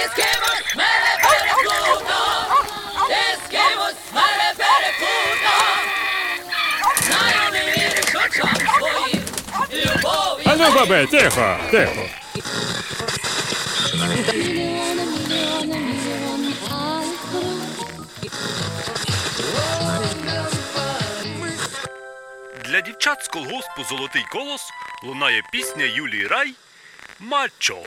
з кимось мене переплутав, ти з кимось мене переплутав. Знаю, не віриш очам своїм, любові. А ну, бабе, тихо, тихо. Для дівчат з колгоспу «Золотий колос» лунає пісня Юлії Рай «Мачо».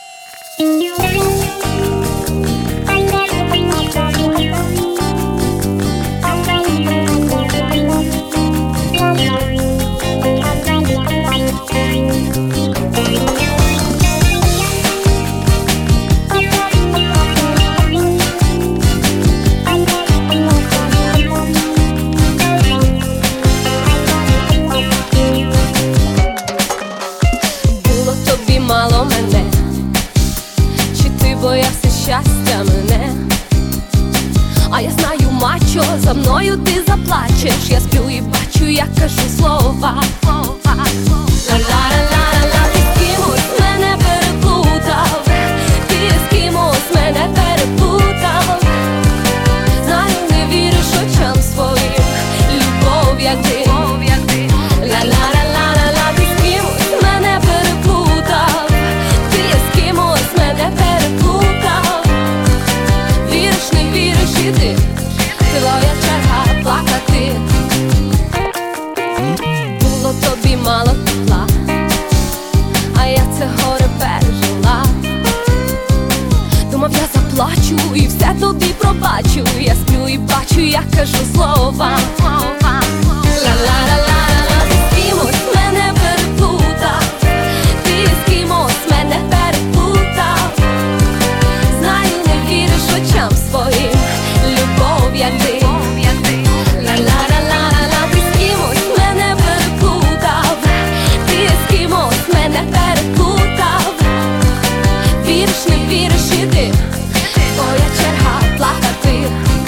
Мало мене, чи ти боявся щастя мене? А я знаю, мачо, за мною ти заплачеш. Я сплю і бачу, я кажу слова. Ла-ла-ла-ла-ла, ти з кимось мене переплутав, ти з кимось мене переплутав. Знаю, не віриш очам своїм, любов як ти. Ла-ла-ла-ла-ла, ти з кимось мене переплутав, ти з кимось мене переплутав. Віриш, не віриш і ти, твоя черга плакати. Було тобі мало тепла, а я це горе пережила. Думав, я заплачу і все тобі пробачу. Я сплю і бачу, я кажу слова. Ла-ла-ла-ла-ла, ти з кимось мене переплутав, ти з кимось мене переплутав. Знаю, не віриш очам своїм, любов як ти. Ла-ла-ла-ла-ла, ти з кимось мене переплутав, ти з кимось мене переплутав. Віриш, не віриш і ти, твоя черга плакати.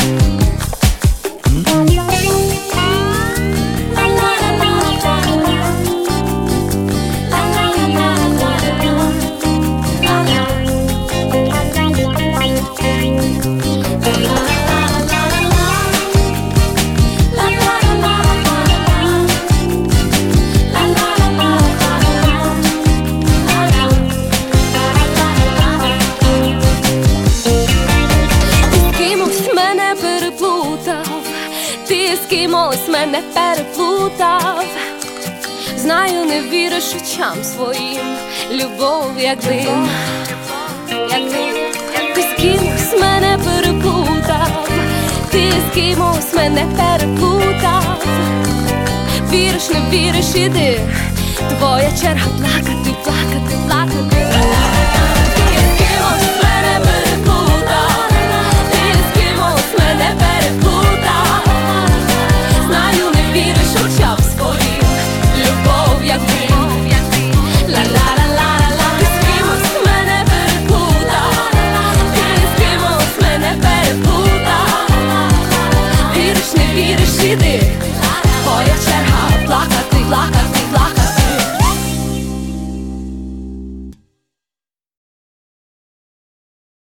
Ти з кимось мене переплутав. Знаю, не віриш очам своїм, любов як дим. Ти з кимось мене переплутав, ти з кимось мене переплутав. Віриш, не віриш, іди, твоя черга плакати.